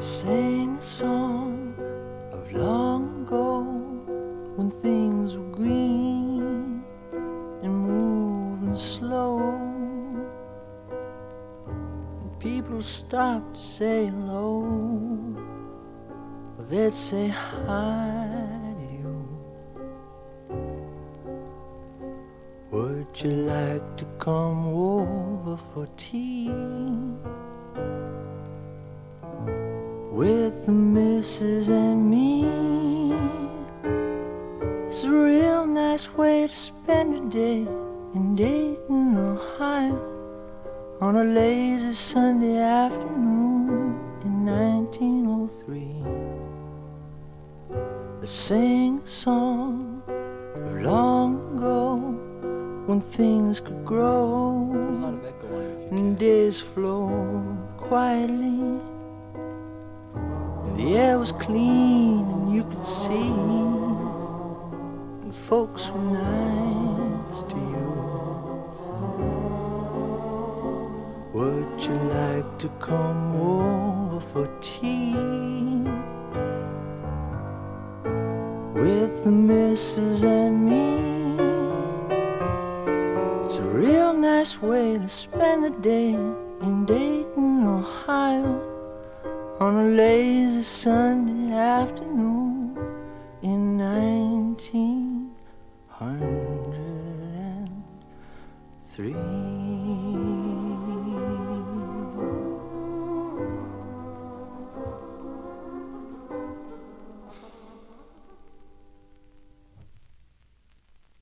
Sing a song of long ago when things were green and moving slow, and people stopped to say hello, or they'd say hi to you. Would you like to come over for tea with the missus and me? It's a real nice way to spend a day in Dayton, Ohio, on a lazy Sunday afternoon in 1903. Let's sing a song of long ago when things could grow and days flow quietly. The air was clean and you could see, and folks were nice to you. Would you like to come over for tea with the missus and me? It's a real nice way to spend the day in Dayton, Ohio, on a lazy Sunday afternoon in 1903.